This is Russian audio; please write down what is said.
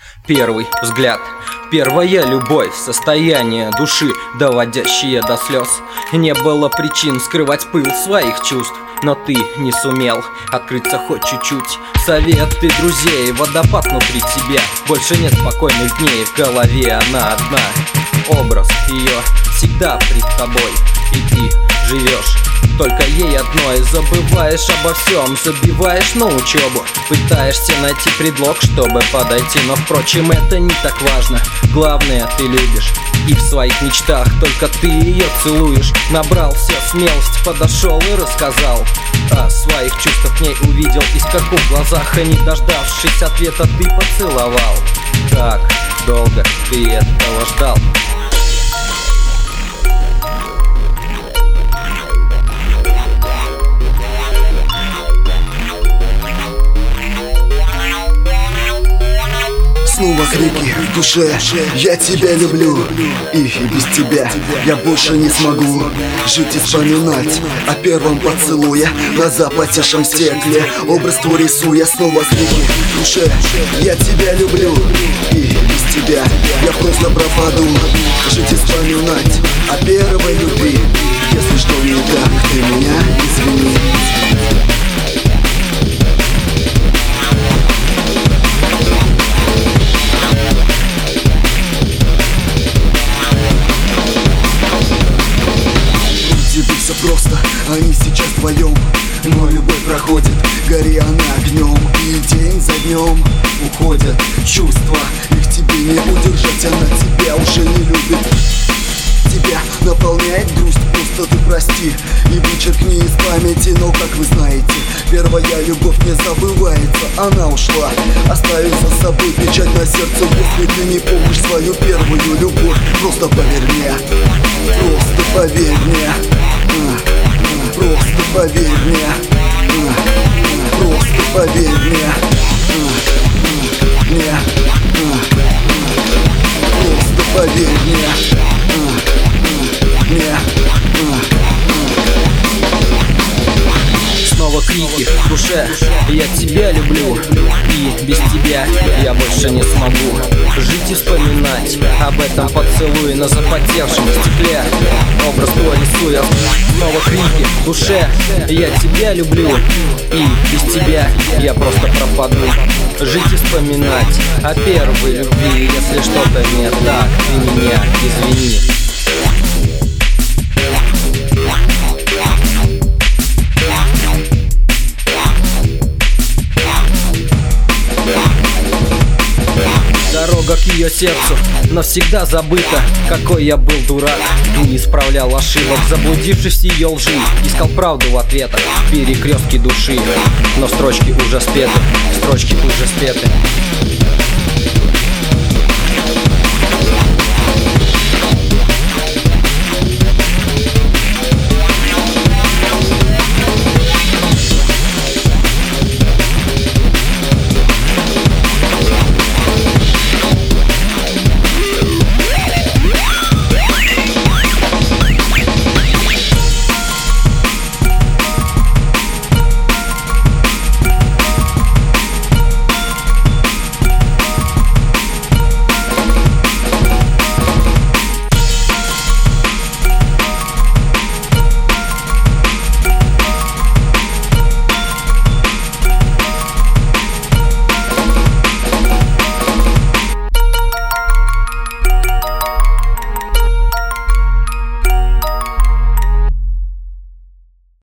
Первый взгляд, первая любовь, состояние души, доводящее до слез. Не было причин скрывать пыл своих чувств, но ты не сумел открыться хоть чуть-чуть. Советы друзей, водопад внутри тебя. Больше нет спокойных дней, в голове она одна. Образ ее всегда пред тобой, и ты живешь только ей одной. Забываешь обо всем, забиваешь на учебу, пытаешься найти предлог, чтобы подойти. Но впрочем, это не так важно. Главное, ты любишь, и в своих мечтах только ты ее целуешь. Набрался смелости, подошел и рассказал о своих чувствах к ней, увидел искорку в глазах, и не дождавшись ответа, ты поцеловал. Как долго ты этого ждал? Снова крики в душе: я тебя люблю, и без тебя я больше не смогу жить и вспоминать о первом поцелуе на запотевшем стекле. Образ твой рисуя, снова крики в душе: я тебя люблю, и без тебя я просто пропаду жить и вспоминать о первой любви. Если что не так, ты меня извини. Все просто, они сейчас вдвоем, но любовь проходит, гори она огнем, и день за днем уходят чувства. Их тебе не удержать, она тебя уже не любит. Тебя наполняет грусть, просто ты прости и вычеркни из памяти. Но, как вы знаете, первая любовь не забывается. Она ушла, оставив за собой печать на сердце. Если ты не помнишь свою первую любовь, просто поверь мне, просто поверь мне. Просто поверь мне, просто поверь мне, просто поверь мне, Снова крики в душе: я тебя люблю, и без тебя я больше не смогу жить и вспоминать об этом поцелуе на запотевшем стекле. Образ твой рисуя, снова крики в душе: я тебя люблю, и без тебя я просто пропаду жить и вспоминать о первой любви. Если что-то не так, ты меня извини. Дорога к ее сердцу навсегда забыта. Какой я был дурак, не исправлял ошибок, заблудившись в ее лжи, искал правду в ответах, перекрестки души. Но строчки уже спеты, строчки уже спеты.